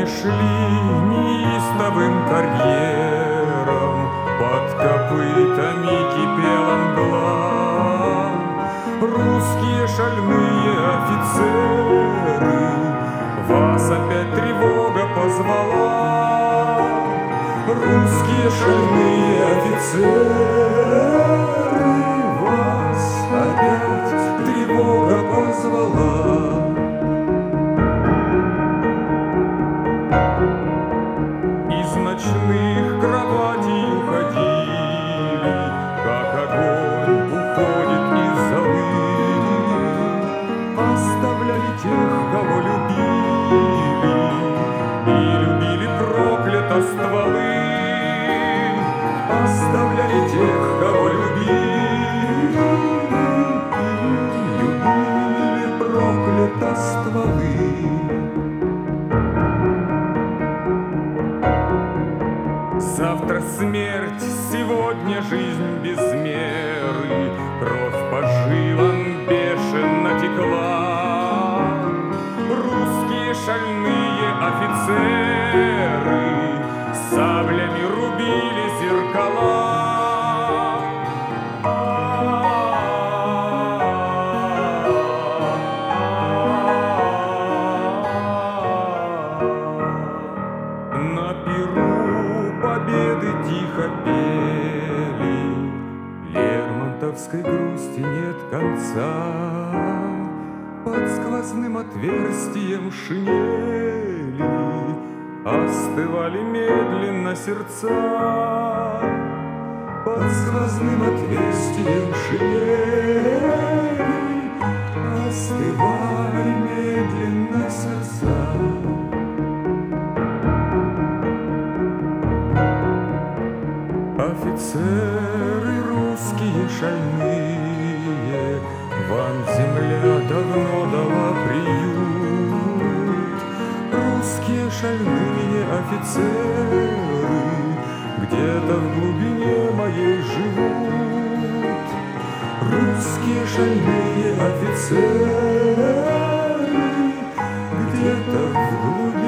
Они шли неистовым карьером, под копытами кипела мгла. Русские шальные офицеры, вас опять тревога позвала. Русские шальные офицеры, вас опять тревога позвала. Из ночных кроватей уходили, как огонь уходит из золы. Оставляли тех, кого любили, и любили проклято стволы. Оставляли тех, кого любили, любили проклято стволы. Завтра смерть, сегодня жизнь без меры, кровь по жилам бешено текла. Русские шальные офицеры саблями рубили зеркала. На перу победы тихо пели, лермонтовской грусти нет конца. Под сквозным отверстием шинели остывали медленно сердца. Под сквозным отверстием шинели остывали медленно сердца. Офицеры русские шальные, вам земля давно дала приют. Русские шальные офицеры где-то в глубине моей живут. Русские шальные офицеры где-то в глубине